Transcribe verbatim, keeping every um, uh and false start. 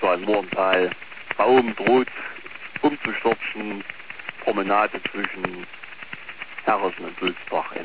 Neuschwan-Mohrental. Baum droht umzustürzen. Promenade zwischen Herresen und Sulzbach.